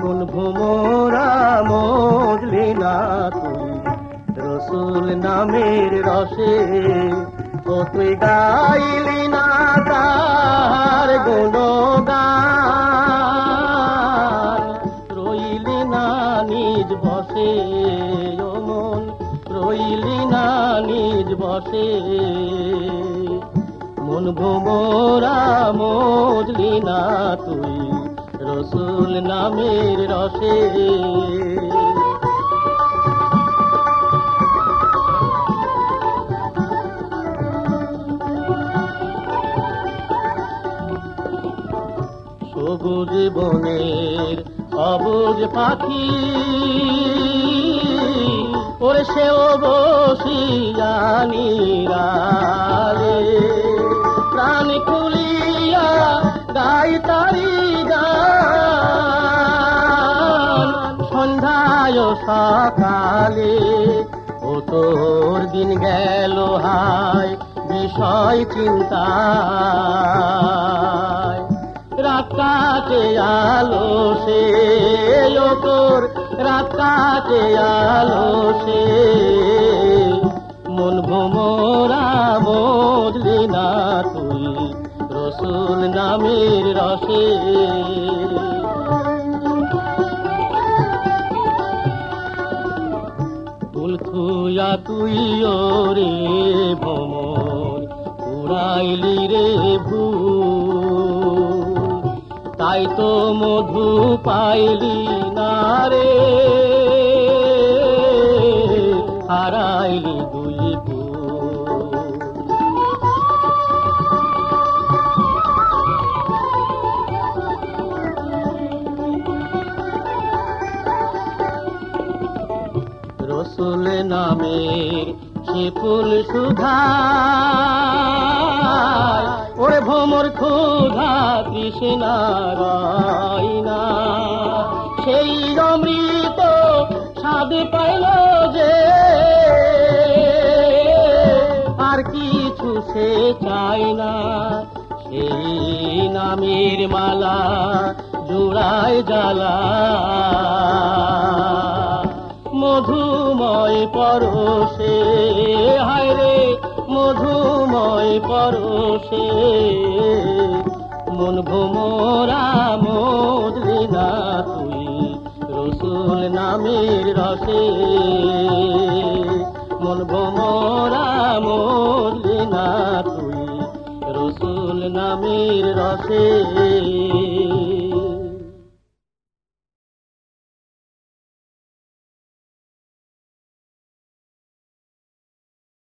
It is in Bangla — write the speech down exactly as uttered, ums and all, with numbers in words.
মন ভোমরা মজলি না তুই রসুল নামের রসে, ও তুই গাইলি না তার গুণগান, রইলি না নিজ বসে ও মন, রইলি না নিজ বসে। মন ভোমরা মজলি না তুই রসুল নামের রসে। সবুজ বনের অবুজ পাখি ওরে সেও বসিয়ানি রালে, প্রাণ খুলিয়া গাই তারি গান, সন্ধ্যায় সকালে ও তোর দিন গেল হায় বিষয় চিন্তা, রাত কাটে আলো সে ও তোর রাত কাটে আলো সে। মন ভোমরা মজলি না তুই রসুল নামের রসে। ফুল থুয়া তুই ওরে ভ্রমর উড়াইলি রে ভুল, তাই তো মধু পাইলি না রে, হারাইলি দুই ফুল। রসুল নামের সে ফুল সুধায় ওরে ভোমর ক্ষুধা তৃষ্ণা রয় না, সেই অমৃত স্বাদ পাইল যে আর কিছু সে চায় না। সেই নামের মালা জোড়ায় জ্বালা, মধুময় পরশে হায় রে মধুময় পরশে। মন ভোমরা মজলি না তুই রসুল নামের রসে, মন ভোমরা মজলি না তুই রসুল নামের রসে।